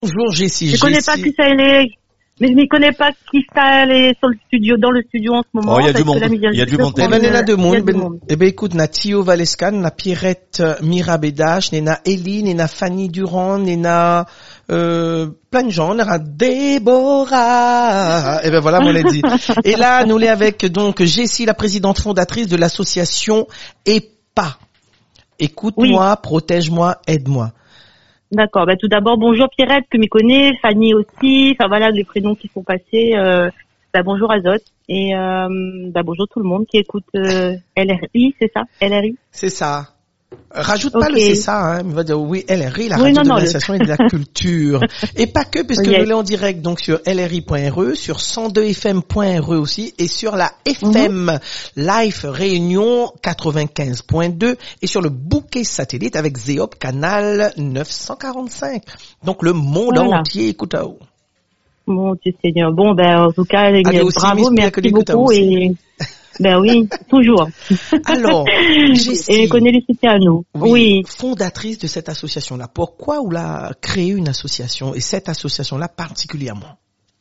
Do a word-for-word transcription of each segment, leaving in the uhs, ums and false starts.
Bonjour Jessie. Je connais pas qui ça est, mais je ne connais pas qui ça est sur le studio, dans le studio en ce moment. Oh, il y a du monde. Il y a du monde. Eh ben, il y a du monde. Ben, monde. Eh ben, écoute, na Thio Valescan, na Pierrette Mirabédache, na Eline, na Fanny Durand, na, euh, plein de gens, na Déborah. Eh ben, voilà, on l'a dit. Et là, nous l'est avec, donc, Jessie, la présidente fondatrice de l'association E P A. Écoute-moi, oui. Protège-moi, aide-moi. D'accord. Bah, tout d'abord, bonjour Pierrette, que m'y connaît, Fanny aussi. Enfin voilà, les prénoms qui sont passés. Euh, bah, bonjour Azote et euh, bah, bonjour tout le monde qui écoute euh, L R I, c'est ça, L R I. C'est ça. Rajoute okay. pas le c'est ça, hein. Il va dire oui, L R I, la oui, radio non, de non, l'initiation le... et de la culture. Et pas que, puisque yes. nous l'est en direct, donc sur L R I point R E, sur cent deux F M point R E aussi, et sur la F M mm-hmm. Live Réunion quatre-vingt-quinze point deux, et sur le bouquet satellite avec Zéop canal neuf cent quarante-cinq. Donc le monde voilà. entier écoute à vous. Mon Dieu Seigneur. Bon, ben, en tout cas, Allez, bravo, merci beaucoup et... Ben oui, toujours. Alors, Jessie, et connaît le soutien à nous. Oui, oui. Fondatrice de cette association-là. Pourquoi vous la créé une association et cette association-là particulièrement?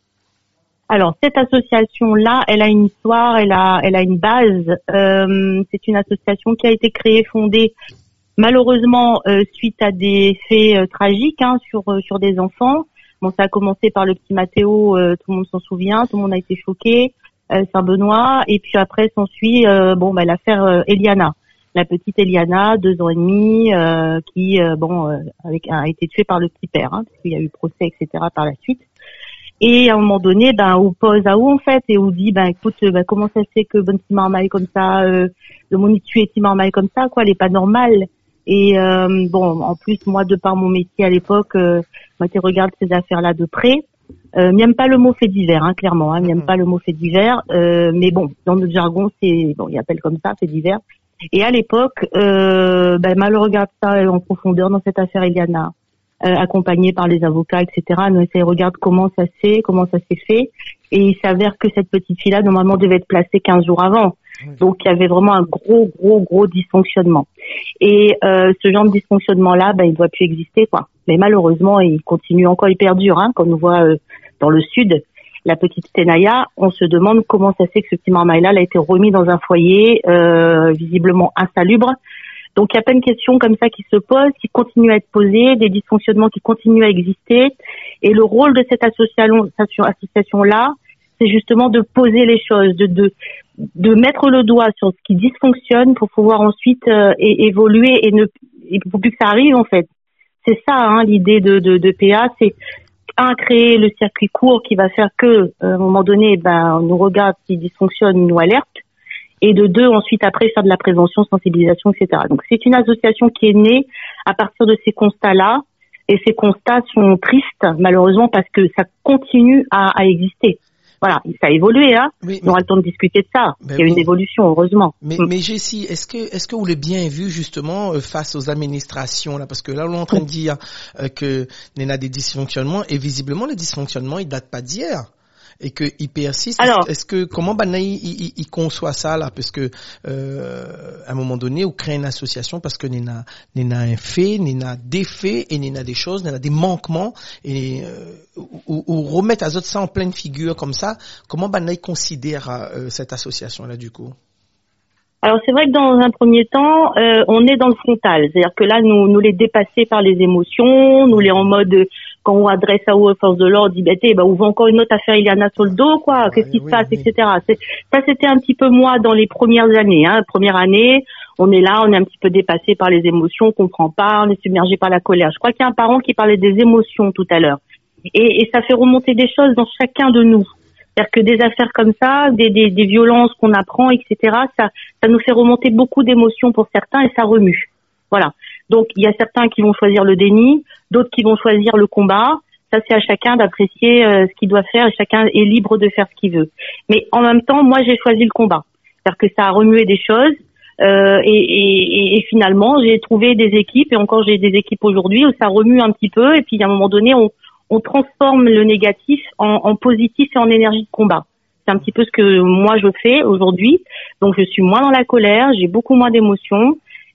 Alors, cette association-là, elle a une histoire, elle a, elle a une base. Euh, c'est une association qui a été créée, fondée malheureusement euh, suite à des faits euh, tragiques hein, sur euh, sur des enfants. Bon, ça a commencé par le petit Mathéo, euh, tout le monde s'en souvient, tout le monde a été choqué. Euh, Saint-Benoît, et puis après s'ensuit euh, bon bah l'affaire euh, Eliana, la petite Eliana, deux ans et demi, euh, qui euh, bon euh, avec, a été tuée par le petit père, hein, parce qu'il y a eu procès, et cetera par la suite. Et à un moment donné, ben on pose à où en fait et on dit ben écoute, ben comment ça se fait que bonne Timarmaille comme ça, euh, le monde tuer Timarmaille comme ça, quoi, elle est pas normale. Et euh, bon, en plus moi de par mon métier à l'époque, euh, moi qui regarde ces affaires-là de près. Euh, n'aime pas le mot fait divers, hein, clairement. Hein, n'aime pas le mot fait divers, euh, mais bon, dans notre jargon, c'est bon, il appelle comme ça, fait divers. Et à l'époque, euh, ben, mal regarde ça en profondeur dans cette affaire Eliana, euh, accompagnée par les avocats, et cetera. Nous essayons regarde comment ça s'est, comment ça s'est fait, et il s'avère que cette petite fille-là normalement devait être placée quinze jours avant. Donc il y avait vraiment un gros, gros, gros dysfonctionnement. Et euh, ce genre de dysfonctionnement-là, ben il ne doit plus exister, quoi. Mais malheureusement, il continue encore, il perdure. Hein, quand on voit euh, dans le sud la petite Tenaya, on se demande comment ça se fait que ce petit marmaille-là a été remis dans un foyer euh, visiblement insalubre. Donc il y a plein de questions comme ça qui se posent, qui continuent à être posées, des dysfonctionnements qui continuent à exister. Et le rôle de cette association, association-là, c'est justement de poser les choses, de, de de mettre le doigt sur ce qui dysfonctionne pour pouvoir ensuite euh, é- évoluer et ne il faut plus que ça arrive en fait. C'est ça hein, l'idée de de, de P A, c'est un créer le circuit court qui va faire que euh, à un moment donné ben on nous regarde ce qui dysfonctionne, il nous alerte, et de deux ensuite après faire de la prévention, sensibilisation, et cetera. Donc c'est une association qui est née à partir de ces constats-là, et ces constats sont tristes malheureusement parce que ça continue à, à exister. Voilà, ça a évolué, hein. Oui, on aura le temps de discuter de ça. Ben il y a oui. une évolution, heureusement. Mais, mm. mais Jessie, est-ce que, est-ce que vous l'avez bien vu justement euh, face aux administrations là, parce que là on est en train de dire euh, que il y a des dysfonctionnements et visiblement les dysfonctionnements ils datent pas d'hier. Et que il persiste. Alors, est-ce que comment Banaï il, il, il conçoit ça là, parce que euh, à un moment donné, on crée une association parce que n'y a n'y a un fait, n'y a des faits et n'y a des choses, n'y a des manquements et euh, ou, ou remettre à ça en pleine figure comme ça. Comment Banaï considère euh, cette association là du coup? Alors c'est vrai que dans un premier temps, euh, on est dans le frontal, c'est-à-dire que là nous nous les dépassés par les émotions, nous les en mode quand on adresse à aux forces de l'ordre, dit bah t'es bah on voit encore une autre affaire Eliana sur le dos quoi, ouais, qu'est-ce qui oui, se passe, oui. et cetera. C'est, ça c'était un petit peu moi dans les premières années, hein, première année, on est là, on est un petit peu dépassé par les émotions, on comprend pas, on est submergé par la colère. Je crois qu'il y a un parent qui parlait des émotions tout à l'heure, et, et ça fait remonter des choses dans chacun de nous. C'est-à-dire que des affaires comme ça, des, des, des violences qu'on apprend, et cetera, ça, ça nous fait remonter beaucoup d'émotions pour certains et ça remue. Voilà. Donc, il y a certains qui vont choisir le déni, d'autres qui vont choisir le combat. Ça, c'est à chacun d'apprécier euh, ce qu'il doit faire et chacun est libre de faire ce qu'il veut. Mais en même temps, moi, j'ai choisi le combat. C'est-à-dire que ça a remué des choses euh, et, et, et finalement, j'ai trouvé des équipes et encore j'ai des équipes aujourd'hui où ça remue un petit peu et puis à un moment donné, on on transforme le négatif en, en positif et en énergie de combat. C'est un petit peu ce que moi je fais aujourd'hui. Donc je suis moins dans la colère, j'ai beaucoup moins d'émotions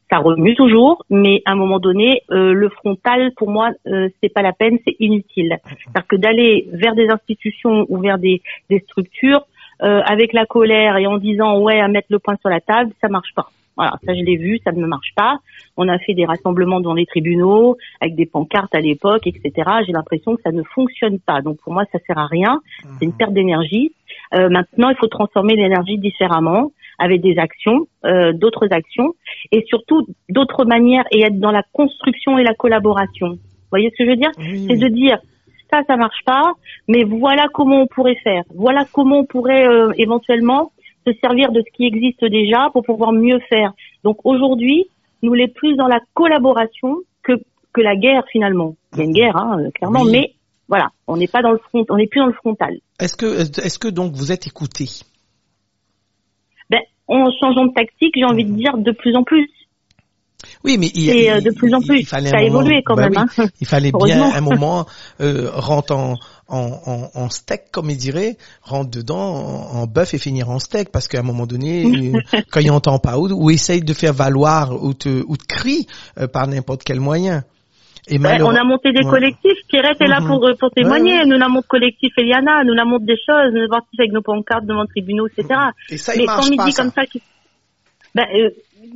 Ça remue toujours, mais à un moment donné, euh, le frontal, pour moi, euh, c'est pas la peine, c'est inutile. C'est-à-dire que d'aller vers des institutions ou vers des, des structures euh, avec la colère et en disant ouais à mettre le poing sur la table, ça marche pas. Voilà, ça je l'ai vu, ça ne marche pas. On a fait des rassemblements devant les tribunaux avec des pancartes à l'époque, et cetera. J'ai l'impression que ça ne fonctionne pas. Donc pour moi, ça sert à rien. C'est une perte d'énergie. Euh, maintenant, il faut transformer l'énergie différemment, avec des actions, euh, d'autres actions, et surtout d'autres manières, et être dans la construction et la collaboration. Vous voyez ce que je veux dire? Oui. C'est de dire ça, ça marche pas, mais voilà comment on pourrait faire. Voilà comment on pourrait euh, éventuellement se servir de ce qui existe déjà pour pouvoir mieux faire. Donc aujourd'hui, nous les plus dans la collaboration que que la guerre finalement. Il y a une guerre, hein, clairement, oui. Mais voilà, on n'est pas dans le front, on n'est plus dans le frontal. Est-ce que est-ce que donc vous êtes écouté? Ben, en changeant de tactique, j'ai envie de dire de plus en plus. Oui, mais il, et, il, de plus en plus, il fallait ça a moment, évolué quand bah même. Oui, hein. Il fallait bien un moment euh, rentrer en, en, en, en steak, comme il dirait, rentrer dedans en, en bœuf et finir en steak, parce qu'à un moment donné, euh, quand il n'entend pas ou, ou essaye de faire valoir ou te, ou te crie euh, par n'importe quel moyen. Et ben, on a monté des ouais. collectifs. Pierrette est là mm-hmm. pour pour témoigner. Ouais, ouais. Nous avons monté collectif Eliana, nous avons monté des choses, nous avons participé avec nos pancartes devant les tribunaux, et cetera. Et ça, il mais marche quand il pas, dit ça. comme ça, qu'il... ben euh,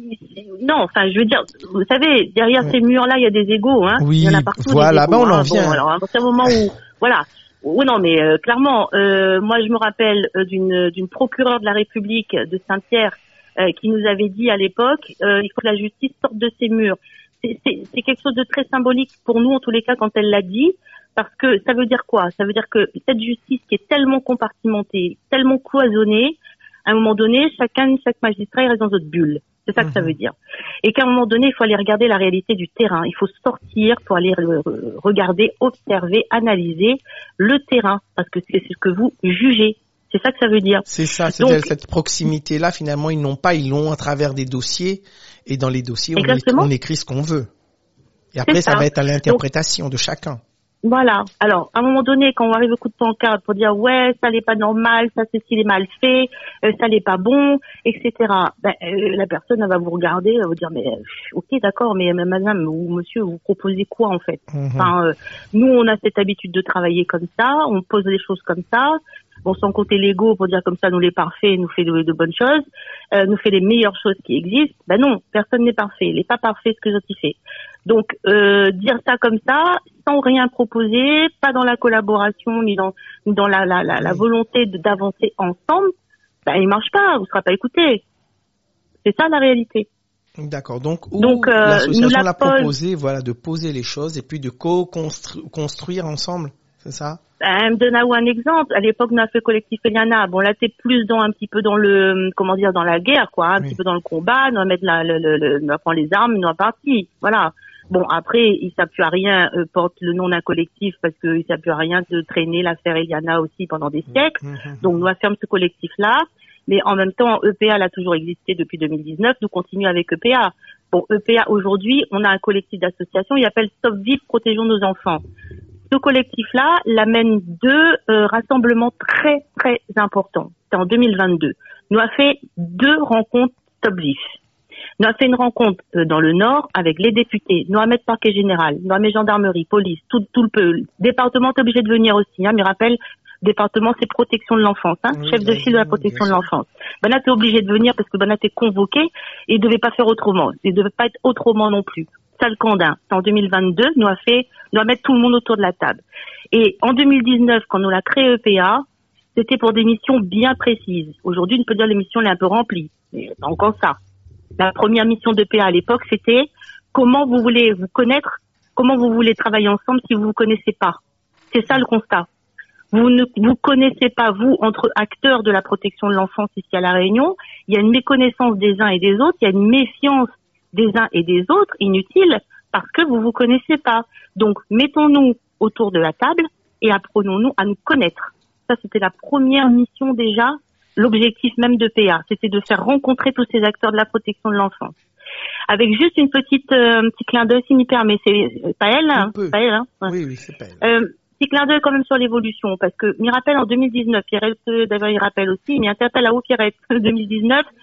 non, enfin, je veux dire, vous savez, derrière ouais. ces murs-là, il y a des égos, hein. Oui, il y en a partout. Voilà, des égos, ben on en hein. vient. Bon, alors à partir du moment où, voilà. Oui, non, mais euh, clairement, euh, moi, je me rappelle euh, d'une d'une procureure de la République de Saint-Pierre euh, qui nous avait dit à l'époque, euh, il faut que la justice sorte de ces murs. C'est, c'est, c'est quelque chose de très symbolique pour nous, en tous les cas, quand elle l'a dit, parce que ça veut dire quoi? Ça veut dire que cette justice qui est tellement compartimentée, tellement cloisonnée, à un moment donné, chacun, chaque magistrat, il reste dans notre bulle. C'est ça que mmh. ça veut dire. Et qu'à un moment donné, il faut aller regarder la réalité du terrain. Il faut sortir pour aller regarder, observer, analyser le terrain, parce que c'est ce que vous jugez. C'est ça que ça veut dire. C'est ça, c'est Donc, cette proximité-là, finalement, ils n'ont pas, ils l'ont à travers des dossiers, et dans les dossiers, on, est, on écrit ce qu'on veut. Et après, ça. ça va être à l'interprétation Donc, de chacun. Voilà. Alors, à un moment donné, quand on arrive au coup de pancarte pour dire ouais, ça n'est pas normal, ça c'est s'il est mal fait, euh, ça n'est pas bon, et cetera. Ben, euh, la personne elle va vous regarder, elle va vous dire mais euh, ok d'accord, mais madame ou monsieur, vous proposez quoi en fait? Mm-hmm. Enfin, euh, nous on a cette habitude de travailler comme ça, on pose les choses comme ça. Bon, sans compter l'ego pour dire comme ça, nous les parfaits, nous fait de, de bonnes choses, euh, nous fait les meilleures choses qui existent. Ben non, personne n'est parfait. Il n'est pas parfait ce que je fait. Donc, euh, dire ça comme ça, sans rien proposer, pas dans la collaboration, ni dans, ni dans la, la, la, la volonté de, d'avancer ensemble, ben il marche pas, vous ne serez pas écouté. C'est ça la réalité. D'accord. Donc, où Donc euh, l'association la l'a pose... proposé, voilà, de poser les choses et puis de co-construire ensemble, c'est ça? Euh, donne-nous un exemple. À l'époque, on a fait collectif Eliana. Bon, là, t'es plus dans un petit peu dans le, comment dire, dans la guerre, quoi, un oui. petit peu dans le combat. On va mettre la, le, le, le, on va prendre les armes, on va partir. Voilà. Bon, après, il s'appuie à rien, euh, porte le nom d'un collectif parce qu'il s'appuie à rien de traîner l'affaire Eliana aussi pendant des siècles. Mmh. Donc, nous affirme ce collectif-là. Mais en même temps, E P A l'a toujours existé depuis deux mille dix-neuf. Nous continuons avec E P A. Bon, E P A, aujourd'hui, on a un collectif d'associations. Il s'appelle Stop Vite, Protégeons nos enfants. Ce collectif-là l'amène deux euh, rassemblements très, très importants. C'est en deux mille vingt-deux. Nous a fait deux rencontres Stop Vif. Nous a fait une rencontre euh, dans le Nord avec les députés, nous a mis parquet général, nous a mis gendarmerie, police, tout, tout le peu. Le département est obligé de venir aussi, hein, mais rappelle, département c'est protection de l'enfance, hein, oui, chef de file de la protection de l'enfance. Banat est obligé de venir parce que Banat est convoqué et il devait pas faire autrement. Il devait pas être autrement non plus. Salcandin, en deux mille vingt-deux, nous a fait, nous a mettre tout le monde autour de la table. Et en deux mille dix-neuf, quand nous l'a créé E P A, c'était pour des missions bien précises. Aujourd'hui, on peut dire que les missions est un peu remplies, mais pas encore ça. La première mission d'E P A à l'époque, c'était comment vous voulez vous connaître, comment vous voulez travailler ensemble si vous vous connaissez pas. C'est ça le constat. Vous ne vous connaissez pas, vous, entre acteurs de la protection de l'enfance ici à La Réunion. Il y a une méconnaissance des uns et des autres, il y a une méfiance des uns et des autres, inutile, parce que vous vous connaissez pas. Donc, mettons-nous autour de la table et apprenons-nous à nous connaître. Ça, c'était la première mission déjà, l'objectif même de P A. C'était de faire rencontrer tous ces acteurs de la protection de l'enfance. Avec juste une petite, euh, un petit clin d'œil, s'il m'y permet. C'est pas elle, hein, pas elle, hein. Oui, oui, c'est pas elle. Euh, petit clin d'œil quand même sur l'évolution, parce que m'y rappelle en deux mille dix-neuf, Pierrette, d'ailleurs, il rappelle aussi, il m'y interpelle à où Pierrette, deux mille dix-neuf,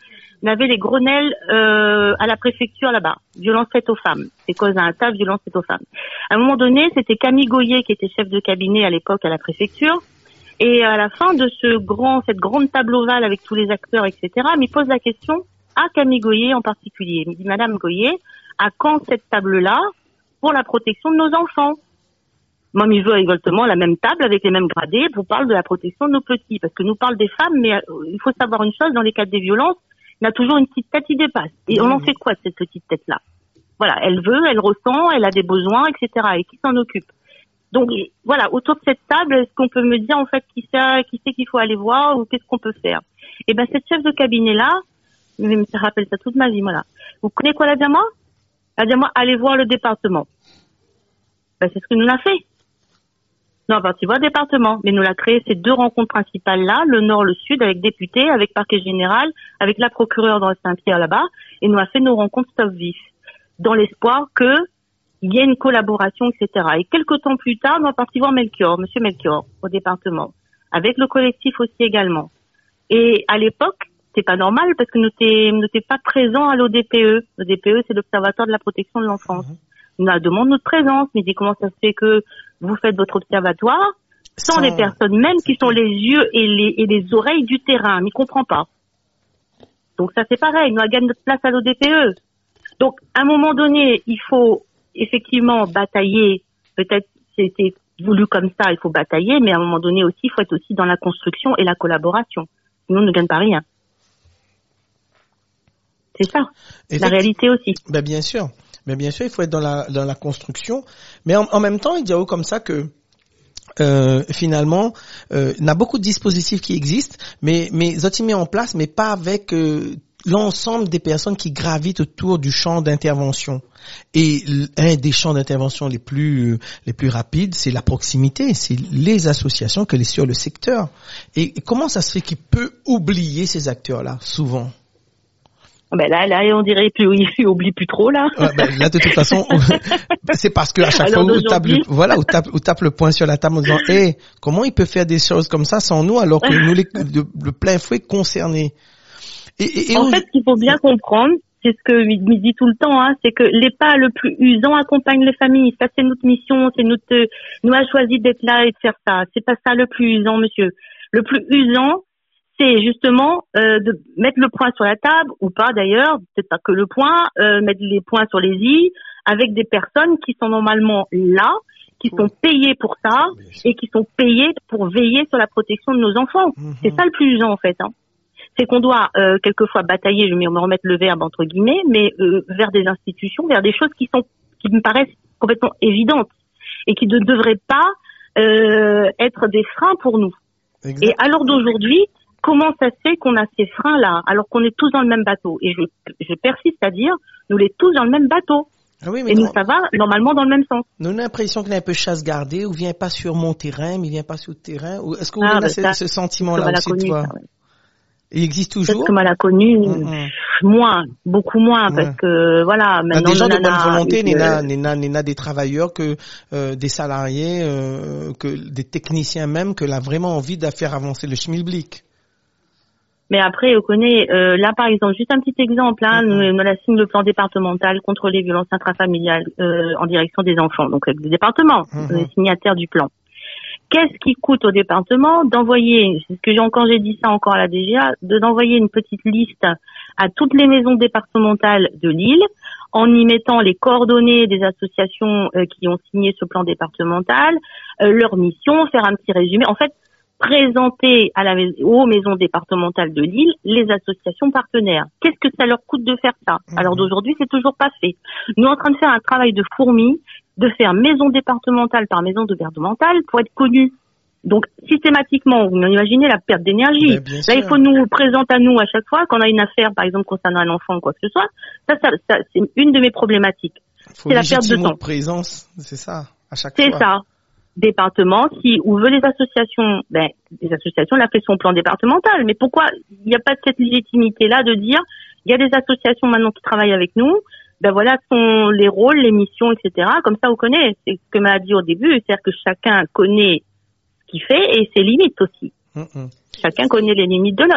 on avait les Grenelles euh, à la préfecture là-bas, violence faite aux femmes. C'est cause d'un tas de violence faite aux femmes. À un moment donné, c'était Camille Goyer qui était chef de cabinet à l'époque à la préfecture. Et à la fin de ce grand, cette grande table ovale avec tous les acteurs, et cetera, il me pose la question à Camille Goyer en particulier. Il me dit, Madame Goyer, à quand cette table-là pour la protection de nos enfants? Moi, je veux exactement la même table avec les mêmes gradés. Vous parle de la protection de nos petits, parce que nous parle des femmes, mais il faut savoir une chose, dans les cas des violences, il y a toujours une petite tête qui dépasse. Et on en fait quoi de cette petite tête-là? Voilà, elle veut, elle ressent, elle a des besoins, et cetera. Et qui s'en occupe? Donc voilà, autour de cette table, est-ce qu'on peut me dire en fait qui c'est qui c'est qu'il faut aller voir ou qu'est-ce qu'on peut faire? Et ben cette chef de cabinet là, je me rappelle ça toute ma vie, voilà. Vous connaissez quoi la dit à moi? Elle a dit à moi, allez voir le département. Ben c'est ce que nous l'a fait. Nous on va parti voir le département, mais nous l'a créé ces deux rencontres principales là, le nord, le sud, avec députés, avec parquet général, avec la procureure dans Saint-Pierre là-bas, et nous a fait nos rencontres stop vif, dans l'espoir que il y a une collaboration, et cetera. Et quelques temps plus tard, nous sommes partis voir Melchior, Monsieur Melchior, au département, avec le collectif aussi également. Et à l'époque, c'est pas normal parce que nous n'étions pas présents à l'O D P E. L'O D P E, c'est l'Observatoire de la protection de l'enfance. Mmh. Nous a demandé notre présence, mais dit comment ça se fait que vous faites votre observatoire sans, sans... les personnes même qui sont les yeux et les, et les oreilles du terrain. Mais il comprend pas. Donc ça c'est pareil, nous avons gagné notre place à l'O D P E. Donc à un moment donné, il faut effectivement batailler, peut-être c'était voulu comme ça, il faut batailler, mais à un moment donné aussi, il faut être aussi dans la construction et la collaboration. Sinon, on ne gagne pas rien. C'est ça, la réalité aussi. Ben bien sûr, mais bien sûr, il faut être dans la dans la construction, mais en, en même temps, il dit comme ça que euh, finalement, euh, il y a beaucoup de dispositifs qui existent, mais mais ils ont mis en place, mais pas avec euh, l'ensemble des personnes qui gravitent autour du champ d'intervention. Et un des champs d'intervention les plus les plus rapides, c'est la proximité, c'est les associations que les sur le secteur. Et comment ça se fait qu'il peut oublier ces acteurs-là souvent? Ben là, là, on dirait plus, il oublie plus trop là. Ouais, ben là, de toute façon, c'est parce que à chaque alors fois, on tape, le, voilà, on tape, on tape le poing sur la table en disant, hé, hey, comment il peut faire des choses comme ça sans nous, alors que nous, les, de, le plein fouet concernés. Et, et, et en on... fait, ce qu'il faut bien comprendre, c'est ce que me dit tout le temps, hein, c'est que les pas le plus usants accompagnent les familles. Ça, c'est notre mission, c'est notre, nous a choisi d'être là et de faire ça. C'est pas ça le plus usant, monsieur. Le plus usant, c'est justement euh, de mettre le point sur la table, ou pas d'ailleurs, peut-être pas que le point, euh, mettre les points sur les i, avec des personnes qui sont normalement là, qui sont payées pour ça, et qui sont payées pour veiller sur la protection de nos enfants. Mmh. C'est ça le plus usant en fait, hein. C'est qu'on doit euh, quelquefois batailler, je vais me remettre le verbe entre guillemets, mais euh, vers des institutions, vers des choses qui sont, qui me paraissent complètement évidentes et qui ne devraient pas euh, être des freins pour nous. Exact. Et à l'heure d'aujourd'hui, comment ça se fait qu'on a ces freins-là alors qu'on est tous dans le même bateau? Et je, je persiste à dire, nous les tous dans le même bateau. Ah oui, mais et nous, ça va normalement dans le même sens. Nous avons l'impression qu'il y a un peu chasse gardée, ou vient pas sur mon terrain, mais il vient pas sur le terrain. Ou est-ce que vous ah, avez bah, ce, ce sentiment-là aussi, connu, toi? Ça, ouais. Il existe toujours. Peut-être que mal a connu, mmh. moins, beaucoup moins, ouais. Parce que voilà. Maintenant, des gens de bonne volonté, Nina, Nina, Nina, des travailleurs que euh, des salariés, euh, que des techniciens même, que l'ont vraiment envie de faire avancer le schmilblick. Mais après, on connaît, euh, là par exemple, juste un petit exemple, hein, mmh. nous, nous la signe le plan départemental contre les violences intrafamiliales euh, en direction des enfants, donc le département, mmh. les signataires du plan. Qu'est-ce qui coûte au département d'envoyer, c'est ce que j'ai encore, j'ai dit ça encore à la D G A, de d'envoyer une petite liste à toutes les maisons départementales de l'île, en y mettant les coordonnées des associations euh, qui ont signé ce plan départemental, euh, leur mission, faire un petit résumé. En fait, présenter à la aux maisons départementales de l'île les associations partenaires. Qu'est-ce que ça leur coûte de faire ça? Mmh. Alors d'aujourd'hui, c'est toujours pas fait. Nous sommes en train de faire un travail de fourmi, de faire maison départementale par maison départementale pour être connus. Donc systématiquement, vous imaginez la perte d'énergie. Là, sûr. Il faut nous présenter à nous à chaque fois quand on a une affaire, par exemple concernant un enfant ou quoi que ce soit. Ça, ça, ça c'est une de mes problématiques. Faut c'est la perte de temps. Présence, c'est ça. À chaque c'est fois. C'est ça. Département, si on veut les associations, ben les associations, la fait son plan départemental. Mais pourquoi il n'y a pas cette légitimité-là de dire il y a des associations maintenant qui travaillent avec nous. Ben voilà sont les rôles, les missions, et cetera. Comme ça, on connaît. C'est ce que m'a dit au début, c'est-à-dire que chacun connaît ce qu'il fait et ses limites aussi. Mm-hmm. Chacun connaît les limites de l'autre.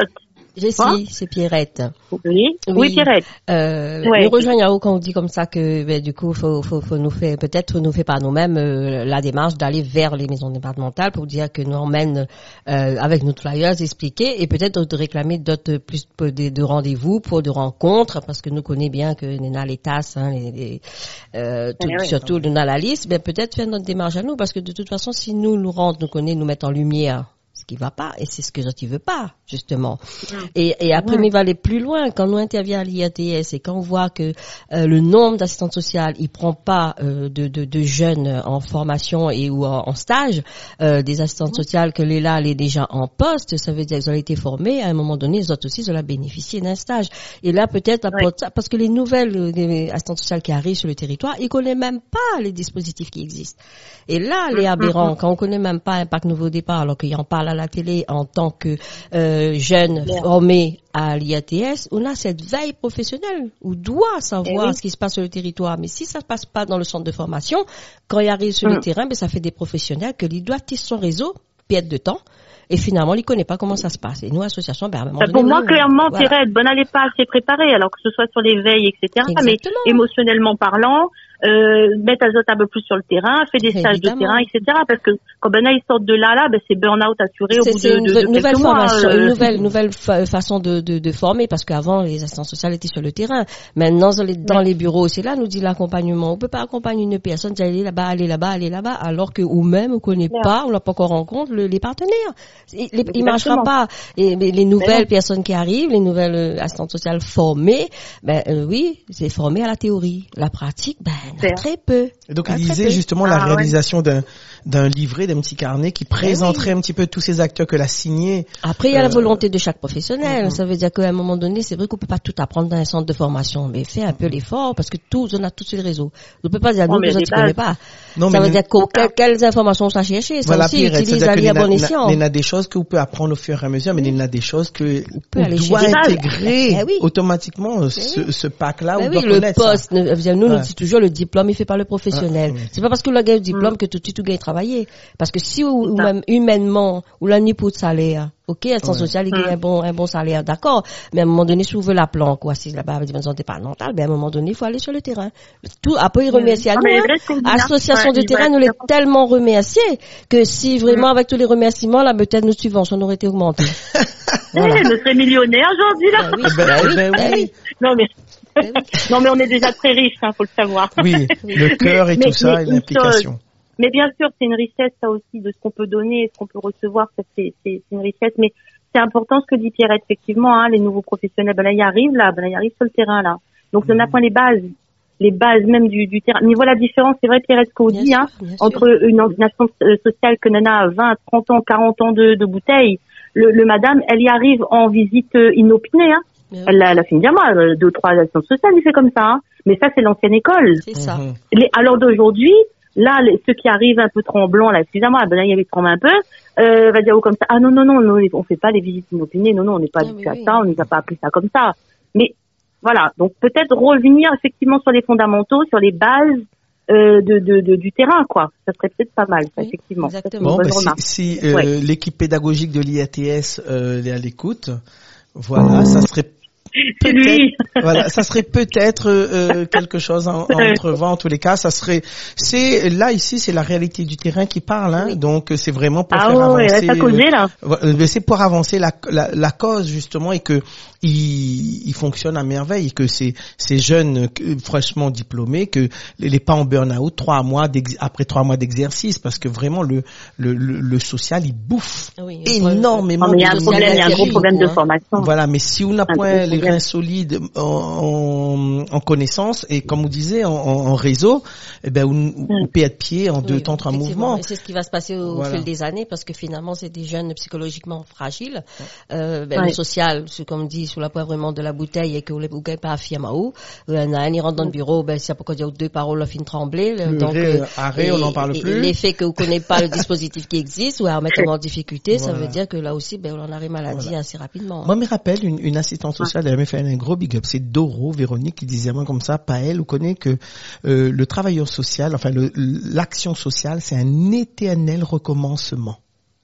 Jessie, c'est Pierrette. Oui, oui, oui Pierrette. Euh, ouais. Nous rejoignons Yao quand on dit comme ça que, ben, du coup, faut, faut, faut nous faire, peut-être nous faire par nous-mêmes euh, la démarche d'aller vers les maisons départementales pour dire que nous emmène euh, avec nos flyers, expliquer et peut-être de réclamer d'autres plus de, de rendez-vous pour de rencontres parce que nous connaissons bien que nous avons les tasses, hein, les, les, euh, tout, oui, surtout nous avons la liste, ben peut-être faire notre démarche à nous parce que de toute façon, si nous nous rentrons, nous connaissons, nous mettons en lumière ce qui va pas et c'est ce que je ne veux pas justement mmh. et, et après mmh. il va aller plus loin quand nous intervenons à l'I A T S et quand on voit que euh, le nombre d'assistantes sociales il prend pas euh, de, de, de jeunes en formation et ou en, en stage euh, des assistantes mmh. sociales que les là les déjà en poste ça veut dire qu'ils ont été formés à un moment donné ils ont aussi ils ont bénéficié d'un stage et là peut-être ouais. ça, parce que les nouvelles les assistantes sociales qui arrivent sur le territoire ils connaissent même pas les dispositifs qui existent et là les aberrants mmh. quand on connaît même pas Impact Nouveau Départ alors qu'il en parle à la télé en tant que euh, jeune yeah. formé à l'I A T S, on a cette veille professionnelle où doit savoir oui. ce qui se passe sur le territoire. Mais si ça se passe pas dans le centre de formation, quand il arrive sur mm. le terrain, ben ça fait des professionnels que il doit tisser son réseau, perdre de temps. Et finalement, il connaît pas comment ça se passe. Et nous, association, ben, à un moment donné, pour moi, nous, clairement, voilà. Thérèse, bonne n'est pas assez préparée, alors que ce soit sur les veilles, et cetera. Exactement. Mais émotionnellement parlant, euh, mettre Azot un peu plus sur le terrain, fait des stages Évidemment. de terrain, et cetera. Parce que quand Bena ils sortent de là, là, ben c'est burn-out assuré c'est, au bout de, une, de, de une nouvelle quelques formation, mois. Euh... Une nouvelle, nouvelle fa- façon de, de, de former, parce qu'avant les assistantes sociales étaient sur le terrain. Maintenant, dans les, dans ouais. les bureaux, c'est là nous dit l'accompagnement. On peut pas accompagner une personne, aller là-bas, aller là-bas, aller là-bas, alors que ou même on connaît ouais. pas, on l'a pas encore rencontré le, les partenaires. Les, il marchera pas. Et mais les nouvelles personnes qui arrivent, les nouvelles euh, assistantes sociales formées, ben euh, oui, c'est formé à la théorie. La pratique, ben très peu. Et donc, il disait justement ah, la réalisation ouais. d'un, d'un livret, d'un petit carnet qui présenterait oui. un petit peu tous ces acteurs que l'a signé. Après, il y a euh... la volonté de chaque professionnel. Mm-hmm. Ça veut dire qu'à un moment donné, c'est vrai qu'on peut pas tout apprendre dans un centre de formation, mais fait un peu l'effort parce que tous, on a tous ces réseaux. On peut pas dire, nous, nous, tu connais pas. Non, ça veut dire que, quelles, quelles informations on s'est chercher. Ça voilà, aussi, Pierrette, utilise à l'I A bon escient. Il y en a des choses que vous pouvez apprendre au fur et à mesure, mais il y en a des choses que on doit intégrer eh oui. automatiquement eh ce, oui. ce pack-là. Eh on oui, doit le poste, ça. nous, nous dit toujours le diplôme, il fait par le professionnel. Ah, c'est pas parce que le gars a le diplôme mm. que tout de suite tout gars travailler. Parce que si ou, ou même humainement, ou la nuit pour de salaire, ok, assistance ouais. sociale, il gagne mm. un bon, un bon salaire, d'accord. Mais à un moment donné, si vous voulez la plan, quoi, si là-bas, avec des maisons départementales, ben, à un moment donné, il faut aller sur le terrain. Tout, après, il remercie à nous, hein. Association ouais, de terrain, nous l'est tellement remercié que si vraiment, mm. avec tous les remerciements, là, peut-être nos subventions auraient été augmentées. Voilà. Eh, nous serions millionnaires aujourd'hui, là. Ben oui, ben oui, ben oui. oui. Non, mais, non, mais on est déjà très riches, hein, faut le savoir. Oui, le cœur et mais, tout ça, mais, et l'implication. Chose, mais bien sûr, c'est une richesse, ça aussi, de ce qu'on peut donner, ce qu'on peut recevoir, ça, c'est, c'est, c'est une richesse, mais c'est important ce que dit Pierrette, effectivement, hein, les nouveaux professionnels, ben là, ils arrivent, là, ben là, ils arrivent sur le terrain, là. Donc, on apprend les bases, les bases même du, du terrain. Mais voilà la différence, c'est vrai, Pierrette, ce qu'on dit, hein, entre une ordination sociale que Nana a vingt, trente ans, quarante ans de, de bouteilles. Le, le madame, elle y arrive en visite inopinée, hein. Oui. Elle l'a, elle a fait bien moi, deux, trois assistantes sociales, il fait comme ça, hein. Mais ça, c'est l'ancienne école. C'est ça. Les, alors d'aujourd'hui, là, les, ceux qui arrivent un peu tremblants, là, excusez-moi, ben là, il y avait tremblé un peu, euh, va dire comme ça, ah non, non, non, non, on fait pas les visites inopinées, non, non, on n'est pas habitué ah, à oui. ça, on nous a pas appris ça comme ça. Mais, voilà. Donc, peut-être revenir, effectivement, sur les fondamentaux, sur les bases, Euh, de, de, de, du terrain, quoi. Ça serait peut-être pas mal, ça, oui, effectivement. Ça, bon, bah, si, si euh, ouais. l'équipe pédagogique de l'I A T S euh, est à l'écoute, voilà, ça serait c'est lui. Voilà, ça serait peut-être euh, quelque chose en, entre vents en tous les cas. Ça serait, c'est là ici, c'est la réalité du terrain qui parle, hein. Oui. Donc c'est vraiment pour ah faire ouais, avancer. Ça causé, là. Euh, c'est pour avancer la, la, la cause justement et que il, il fonctionne à merveille et que ces, ces jeunes fraîchement diplômés que les pas en burn-out trois mois après trois mois d'exercice parce que vraiment le le, le, le social il bouffe oui, énormément. Non, mais il y a un problème, il y a un gros problème de formation. Voilà, mais si on n'a point les reins solides en, en, en connaissance et comme vous disiez en, en réseau, eh ben on, mm. on peut être pied en oui, deux temps, trois mouvements. Et c'est ce qui va se passer au voilà. fil des années parce que finalement c'est des jeunes psychologiquement fragiles. Euh, ben, ouais. Le social, c'est comme dit sous la poivrement de la bouteille et que vous ne pas affirmer à où. Un il rentre dans le bureau, ben si après dire deux paroles, la fin trembler. Donc euh, arrêt, on n'en parle et, plus. L'effet que vous connaissez pas le dispositif qui existe ou à remettre en difficulté, voilà. Ça veut dire que là aussi ben on en arrive maladie voilà. assez rapidement. Moi, me rappelle une, une assistante sociale, elle m'a fait un gros big up. C'est Doro, Véronique, qui disait moi comme ça, pas elle, vous connaissez que euh, le travailleur social, enfin le, l'action sociale, c'est un éternel recommencement.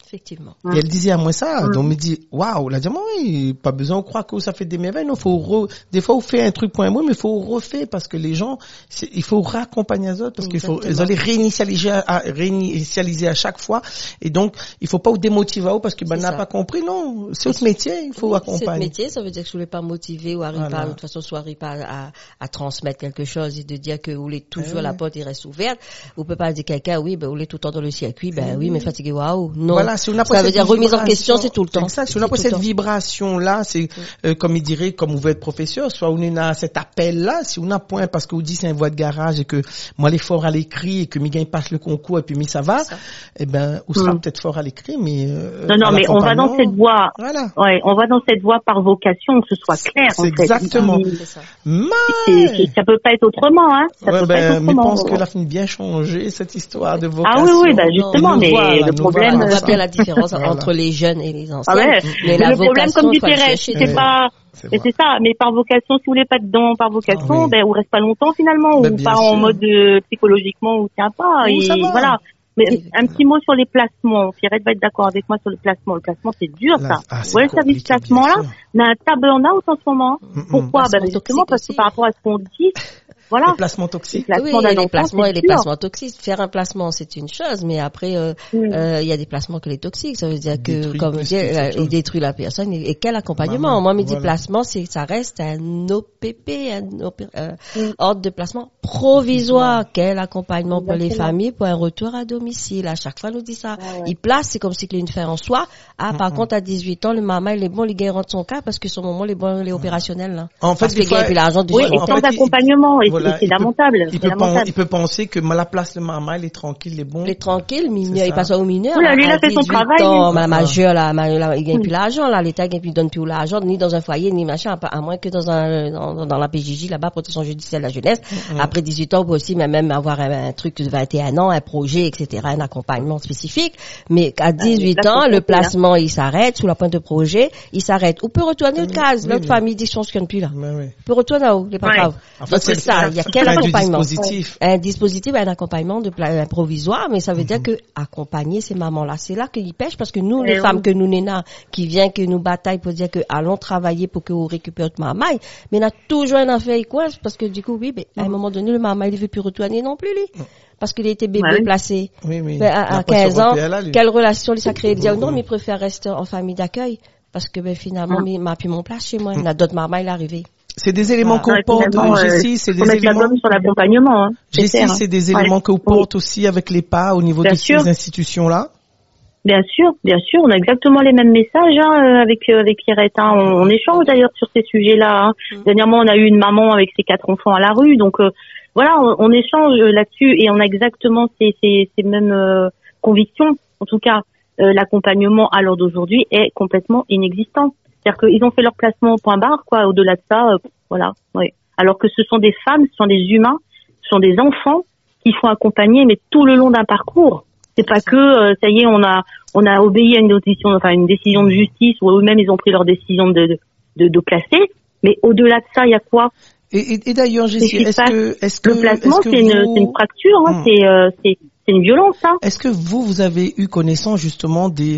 Effectivement. Et elle disait à moi ça, Mm. donc me dit, waouh, la diamant, oui, pas besoin de croire que ça fait des merveilles, non, faut re... des fois on fait un truc pour un mois, mais faut refaire parce que les gens, c'est... il faut raccompagner les autres parce qu'il faut, ils allaient réinitialiser à, réinitialiser à chaque fois, et donc il faut pas vous démotiver parce que ben n'a pas compris, non, c'est autre métier, il faut oui, accompagner. C'est le métier, ça veut dire que je voulais pas motiver ou arriver Voilà. pas, de toute façon, soit arriver pas à, à transmettre quelque chose et de dire que vous voulez toujours Eh la oui. porte il reste ouverte. Vous pouvez pas dire quelqu'un, oui, ben vous voulez tout le temps dans le circuit, ben Eh oui, mais fatigué, waouh, non. Voilà, si on a ça veut dire remise en question, c'est tout le temps. Exact. Si on n'a pas cette vibration-là, c'est, euh, comme il dirait, comme vous êtes professeur, soit on a cet appel-là, si on a point parce que vous dites c'est un voie de garage et que moi les fort à l'écrit et que mi gagne passe le concours et puis mi ça va, ça. eh ben, on sera mm. peut-être fort à l'écrit, mais, euh, non, non, mais on va dans cette voie, voilà. Ouais, on va dans cette voie par vocation, que ce soit clair, c'est en fait. Exactement. Il, c'est ça. C'est, c'est, ça peut pas être autrement, hein. Ça ouais, peut ben, pas être autrement. Mais je pense que la fin bien changé, cette histoire de vocation. Ah oui, oui, ben, justement, non, mais voilà, le problème. On voit bien la différence voilà. entre les jeunes et les anciens. Ah ouais. Mais, mais le problème, comme dit Thérèse, c'est c'est pas, c'est, c'est ça, mais par vocation, si vous voulez pas dedans, par vocation, ah, oui. ben, on reste pas longtemps finalement, ben, ou pas sûr. En mode euh, psychologiquement, ou tient pas, et voilà. Mais un petit mot sur les placements. Pierrette va être d'accord avec moi sur le placement. Le placement, c'est dur, là, ça. Ah, vous voyez, le service placement, là, on a un tas burn-out en ce moment. Mm-hmm. Pourquoi? Ben, justement, parce que par rapport à ce qu'on dit, voilà. Les placements toxiques. Les placements oui, les placements et les placements toxiques. Faire un placement, c'est une chose, mais après, euh, mm. euh, il y a des placements que les toxiques. Ça veut dire que, détruit comme je dis, euh, il détruit la personne. Et, et quel accompagnement? Maman, Moi, mes voilà. placements, c'est, ça reste un O P P, un O P, euh, mm. ordre de placement provisoire. Mm. Quel accompagnement Exactement. Pour les familles pour un retour à domicile. À chaque fois, on nous dit ça. Ah, ouais. Il place, c'est comme si il y a une fin en soi. Ah, mm. par mm. contre, à dix-huit ans, le maman, il est bon, il gagne de son cas parce que son moment, il est bon, il est opérationnel, là. En fait, parce qu'il gagne l'argent du oui, et sans accompagnement. Et c'est lamentable. Il peut, pen, il peut penser que la place de maman, il est tranquille, il est bon. Il est tranquille, mineur, il passe au mineur. Oula, lui, il a fait son travail. Ans, la majeure, là, il gagne plus l'argent, là, l'État ne donne plus l'argent, ni dans un foyer, ni machin, à moins que dans un, dans, dans la P J J, là-bas, protection judiciaire de la jeunesse. Mm-hmm. Après dix-huit ans, on peut aussi même avoir un, un truc de vingt et un ans, un projet, et cetera, un accompagnement spécifique. Mais à dix-huit ah, ans, le placement, hein. il s'arrête, sous la pointe de projet, il s'arrête. On peut retourner une case, oui, l'autre oui. famille dit, je ne fonctionne plus, là. Oui, oui. On peut retourner là-haut, les pas ouais. graves. En fait, c'est ça, il y a quel accompagnement? Dispositif. Un dispositif, un accompagnement de pla- provisoire, mais ça veut mm-hmm. dire que accompagner ces mamans-là, c'est là qu'ils pêchent parce que nous, et les oui. femmes que nous néna, qui vient que nous bataillent pour dire que allons travailler pour que vous récupérez votre maman, mais on a toujours un affaire quoi, parce que du coup, oui, mais à un moment donné, le maman, il ne veut plus retourner non plus, lui. Parce qu'il était bébé ouais. placé. Oui, oui. Ben, à, à quinze ans, là, quelle relation lui ça crée? Il dit, oh, non, mais il préfère rester en famille d'accueil. Parce que, ben, finalement, il m'a plus mon place chez moi. Il a d'autres mamans, il est arrivé. C'est des éléments voilà. qu'on porte, euh, Jessie, c'est des éléments. sur l'accompagnement, hein. Jessie, c'est, c'est des éléments ouais. que vous portez aussi avec les P A au niveau bien de sûr. Ces institutions-là. Bien sûr, bien sûr, on a exactement les mêmes messages hein, avec euh, avec Pierrette. Hein. On, on échange d'ailleurs sur ces sujets-là. Hein. Mm. Dernièrement, on a eu une maman avec ses quatre enfants à la rue, donc euh, voilà, on, on échange là-dessus et on a exactement ces ces, ces mêmes euh, convictions. En tout cas, euh, l'accompagnement à l'heure d'aujourd'hui est complètement inexistant. C'est-à-dire qu'ils ont fait leur placement au point barre, quoi. Au-delà de ça, euh, voilà. Oui. Alors que ce sont des femmes, ce sont des humains, ce sont des enfants qui sont accompagnés, mais tout le long d'un parcours. C'est pas que euh, ça y est, on a on a obéi à une décision, enfin une décision de justice, ou eux-mêmes ils ont pris leur décision de de, de classer. Mais au-delà de ça, il y a quoi? Et, et, et d'ailleurs, Jessie, est-ce que est-ce que le placement, est-ce que c'est, vous... une, c'est une fracture, hein, hum. c'est euh, c'est c'est une violence, ça. Est-ce que vous, vous avez eu connaissance justement des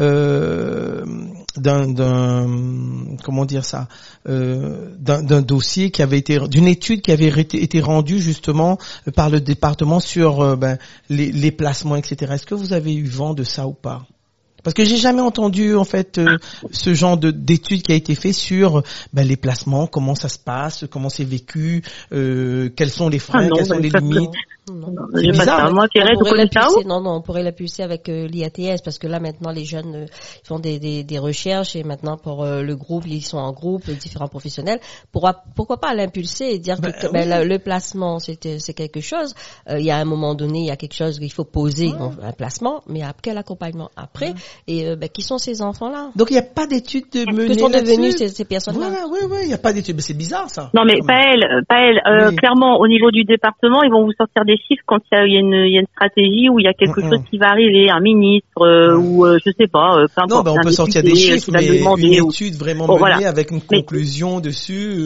euh, d'un, d'un comment dire ça, euh, d'un, d'un dossier qui avait été, d'une étude qui avait été, été rendue justement par le département sur euh, ben, les, les placements, et cetera. Est-ce que vous avez eu vent de ça ou pas? Parce que j'ai jamais entendu en fait euh, ce genre de d'étude qui a été fait sur ben, les placements, comment ça se passe, comment c'est vécu, euh, quels sont les freins, ah non, quelles sont les limites. Non, non, c'est bizarre. Moi, Thérèse, on pourrait l'appuyer, non, non, on pourrait l'appuyer avec euh, l'I A T S parce que là maintenant les jeunes euh, font des, des, des recherches et maintenant pour euh, le groupe ils sont en groupe, différents professionnels. Pourquoi pourquoi pas l'impulser et dire ben, que ben, oui. le, le placement c'est c'est quelque chose. Il euh, y a un moment donné il y a quelque chose qu'il faut poser ouais. un placement, mais après quel accompagnement après ouais. et euh, ben, qui sont ces enfants là? Donc il n'y a pas d'études de mener que sont devenus ces, ces personnes là? Voilà, oui, oui, il n'y a pas d'études. Mais c'est bizarre ça. Non mais pas elle, pas elle. Euh, oui. Clairement au niveau du département ils vont vous sortir des chiffres quand il y a, il y a, une, il y a une stratégie où il y a quelque mmh. chose qui va arriver, un ministre euh, mmh. ou euh, je sais pas, euh, peu importe. Non, ben on peut sortir des chiffres, mais une ou... étude vraiment oh, menée voilà. avec une conclusion mais... dessus.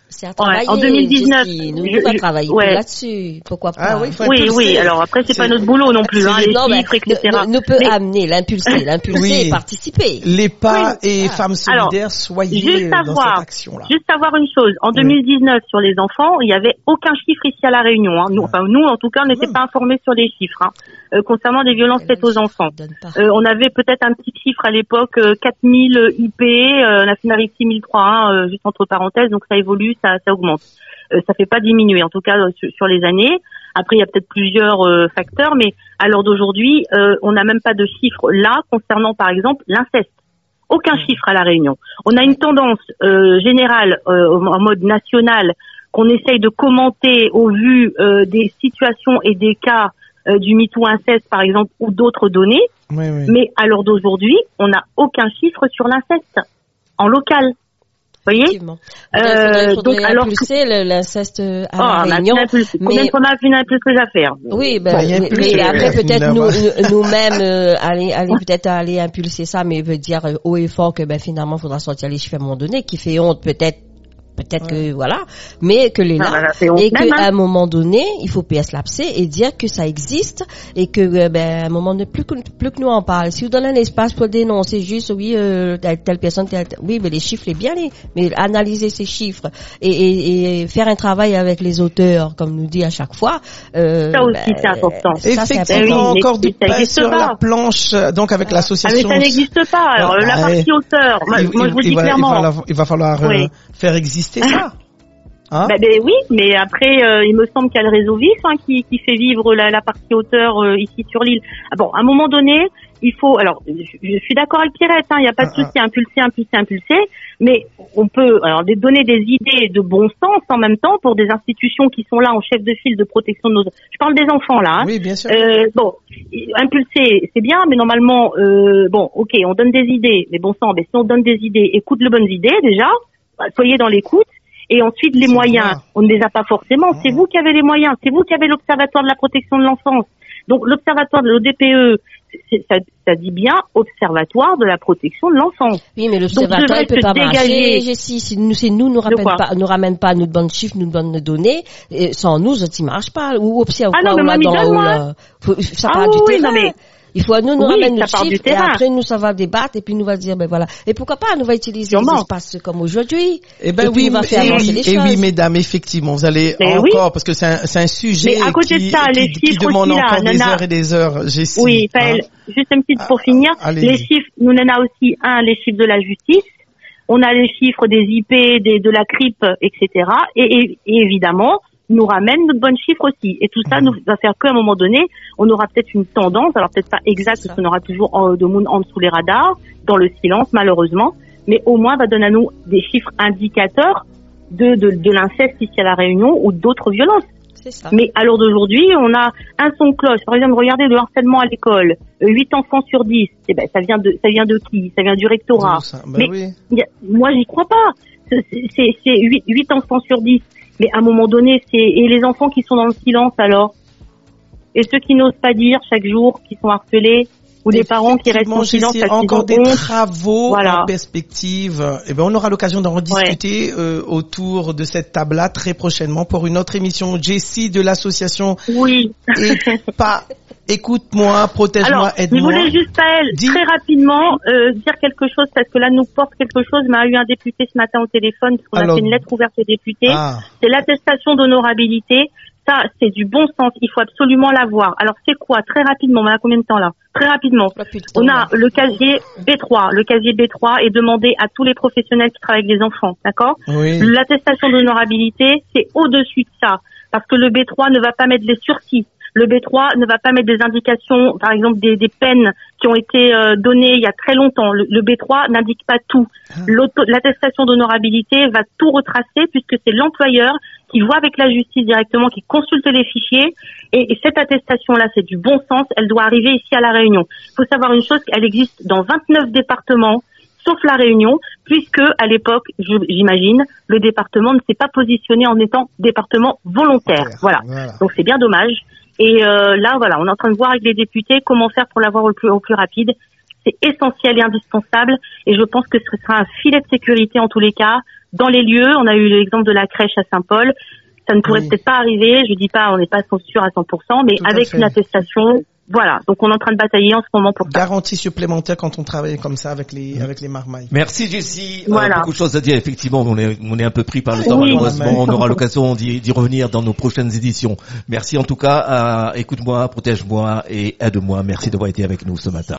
C'est à travailler. Ouais, en deux mille dix-neuf, Jessie. Nous, nous, on va travailler ouais. là-dessus. Pourquoi pas? Ah oui, faut oui, impulser. oui. Alors après, c'est, c'est pas notre boulot non plus, hein, les non, chiffres, et cetera. Nous, nous peut mais... amener, l'impulser, l'impulser oui. et participer. Les pas oui. et Ah. femmes solidaires, Alors, soyez juste dans savoir, cette action-là. Juste savoir une chose. En deux mille dix-neuf, sur les enfants, il n'y avait aucun chiffre ici à La Réunion. Hein. Nous, enfin, nous, en tout cas, on n'était Mmh. pas informés sur les chiffres hein, euh, concernant les violences faites aux enfants. Euh, on avait peut-être un petit chiffre à l'époque, euh, quatre mille I P, euh, on a fini avec six mille trois, hein, euh, juste entre parenthèses, donc ça évolue, ça, ça augmente. Euh, ça fait pas diminuer, en tout cas euh, sur, sur les années. Après, il y a peut-être plusieurs euh, facteurs, mais à l'heure d'aujourd'hui, euh, on n'a même pas de chiffres là concernant, par exemple, l'inceste. Aucun mmh. chiffre à La Réunion. On a une tendance euh, générale euh, en mode national qu'on essaye de commenter au vu euh, des situations et des cas euh, du MeToo inceste, par exemple, ou d'autres données. Oui, oui. Mais à l'heure d'aujourd'hui, on n'a aucun chiffre sur l'inceste en local. Vous voyez Effectivement. Faudrait, faudrait, faudrait donc, alors impulser que... l'inceste à oh, La Réunion. Combien de fois on a une impulseuse à faire? Oui, ben, mais, mais après peut-être nous, nous-mêmes euh, aller, aller peut-être aller impulser ça, mais veut dire euh, haut et fort que ben finalement il faudra sortir les chiffres à un moment donné, qui fait honte peut-être. Peut-être ouais. que voilà, mais que les là, ah, ben et qu'à hein. un moment donné, il faut P S l'abcès et dire que ça existe et que ben à un moment donné, plus que plus que nous en parle. Si vous donnez un espace pour dénoncer juste oui euh, telle, telle personne, telle, oui mais les chiffres les bien les, mais analyser ces chiffres et, et, et faire un travail avec les auteurs comme nous dit à chaque fois. Euh, ça aussi ben, c'est important. Ça, Effectivement, c'est important. Encore du pain sur pas. La planche donc avec ah. l'association. Ah, mais ça n'existe pas. Alors ah, la partie auteur, moi, il, moi il, je vous dis il va, clairement, il va, il va falloir oui. euh, faire exister ça. Hein bah, ben oui, mais après, euh, il me semble qu'il y a le réseau V I F hein, qui, qui fait vivre la, la partie auteur euh, ici sur l'île. Ah bon, à un moment donné, il faut. Alors, je, je suis d'accord avec Pierrette, il hein, n'y a pas de ah, souci, ah. impulser, impulser, impulser, mais on peut alors donner des idées de bon sens en même temps pour des institutions qui sont là en chef de file de protection de nos. Je parle des enfants là. Hein. Oui, bien sûr. Euh, bon, impulser, c'est bien, mais normalement, euh, bon, ok, on donne des idées, mais bon sang, mais si on donne des idées, écoute les bonnes idées déjà, soyez dans l'écoute. Et ensuite, les c'est moyens, vrai. On ne les a pas forcément. C'est vous qui avez les moyens. C'est vous qui avez l'Observatoire de la protection de l'enfance. Donc, l'Observatoire de l'O D P E, c'est, ça, ça dit bien Observatoire de la protection de l'enfance. Oui, mais l'Observatoire ne peut pas marcher. Jessie, si nous, c'est nous, nous ramène pas, nous ramène pas nous bonnes chiffres, nous bonnes données. Et sans nous, ça ne marche pas. Ou Observatoire, ah non, mais là, dans, là, faut, ça ah part oui, du terrain. Non, mais... Il faut nous nous oui, ramène nos chiffres et terrain. après nous ça va débattre et puis nous va dire ben voilà et pourquoi pas nous va utiliser Sûrement. les espaces comme aujourd'hui et ben et oui on va faire et, avancer oui, les et choses. oui mesdames effectivement vous allez mais encore oui. parce que c'est un, c'est un sujet mais à côté qui, de ça, qui, les qui chiffres demande aussi, encore là, des Nana... heures et des heures Jessie, oui Paël, hein. Juste une petite pour finir ah, les chiffres nous en a aussi un les chiffres de la justice on a les chiffres des I P des, de la C R I P etc et, et, et évidemment nous ramène de bonnes chiffres aussi. Et tout ça mmh. nous va faire qu'à un moment donné, on aura peut-être une tendance, alors peut-être pas exacte, parce qu'on aura toujours en, de monde en dessous les radars, dans le silence malheureusement, mais au moins va donner à nous des chiffres indicateurs de, de, de l'inceste ici à La Réunion ou d'autres violences. C'est ça. Mais à l'heure d'aujourd'hui, on a un son de cloche. Par exemple, regardez le harcèlement à l'école. huit enfants sur dix. Eh ben, ça vient de, ça vient de qui? Ça vient du rectorat. Ben mais oui. y a, moi, j'y crois pas. C'est, c'est, c'est huit enfants sur dix. Mais à un moment donné, c'est et les enfants qui sont dans le silence alors, et ceux qui n'osent pas dire chaque jour, qui sont harcelés, ou les parents qui restent en silence parce qu'ils ont encore des honte. travaux Voilà. en perspective. Eh ben, on aura l'occasion d'en rediscuter ouais. euh, autour de cette table-là très prochainement pour une autre émission. Jessie de l'association. Oui. Et pas. Écoute-moi, protège-moi, Alors, aide-moi. Je voulais juste, Paël, Dis... très rapidement euh, dire quelque chose, parce que là, nous porte quelque chose. M'a eu un député ce matin au téléphone, parce qu'on Alors... a fait une lettre ouverte aux députés. Ah. C'est l'attestation d'honorabilité. Ça, c'est du bon sens. Il faut absolument l'avoir. Alors, c'est quoi? Très rapidement. On a combien de temps, là? Très rapidement. On a le casier B trois. Le casier B trois est demandé à tous les professionnels qui travaillent avec les enfants. D'accord? Oui. L'attestation d'honorabilité, c'est au-dessus de ça. Parce que le B trois ne va pas mettre les sursis. Le B trois ne va pas mettre des indications, par exemple des, des peines qui ont été euh, données il y a très longtemps. Le, le B trois n'indique pas tout. L'auto, l'attestation d'honorabilité va tout retracer puisque c'est l'employeur qui voit avec la justice directement, qui consulte les fichiers. Et, et cette attestation-là, c'est du bon sens. Elle doit arriver ici à La Réunion. Il faut savoir une chose, elle existe dans vingt-neuf départements, sauf La Réunion, puisque à l'époque, je, j'imagine, le département ne s'est pas positionné en étant département volontaire. Voilà. voilà. Donc c'est bien dommage. Et euh, là, voilà, on est en train de voir avec les députés comment faire pour l'avoir au plus, au plus rapide. C'est essentiel et indispensable. Et je pense que ce sera un filet de sécurité en tous les cas dans les lieux. On a eu l'exemple de la crèche à Saint-Paul. Ça ne pourrait Oui. peut-être pas arriver. Je dis pas, on n'est pas sûr à cent pour cent, mais Tout à avec fait. une attestation, voilà. Donc on est en train de batailler en ce moment pour ça. Garantie supplémentaire quand on travaille comme ça avec les, avec les marmailles. Merci Jessie. Voilà. Euh, beaucoup de choses à dire. Effectivement, on est, on est un peu pris par le temps. Oui. Malheureusement, on aura l'occasion d'y, d'y revenir dans nos prochaines éditions. Merci en tout cas. À, écoute-moi, protège-moi et aide-moi. Merci d'avoir été avec nous ce matin.